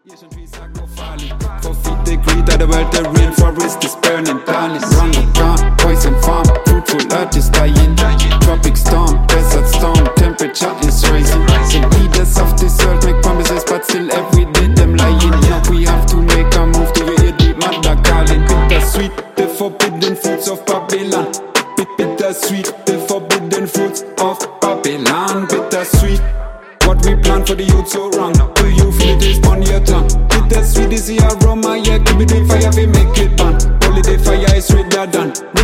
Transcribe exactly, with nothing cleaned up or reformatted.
Four feet degree that the world, the rainforest is burning, planet run the plant, poison farm, fruitful earth is dying, tropic storm, desert storm, temperature is rising. The leaders of this world make promises, but still every day them lying. Now we have to make a move to hear the mother calling. Bittersweet, the forbidden fruits of Babylon. Bittersweet, the forbidden fruits of Babylon. Bittersweet, what we plan for the youth so wrong. Do you feel this on your tongue? Bittersweet is the aroma, yeah, give me the fire, we make it burn. Only the fire is sweeter than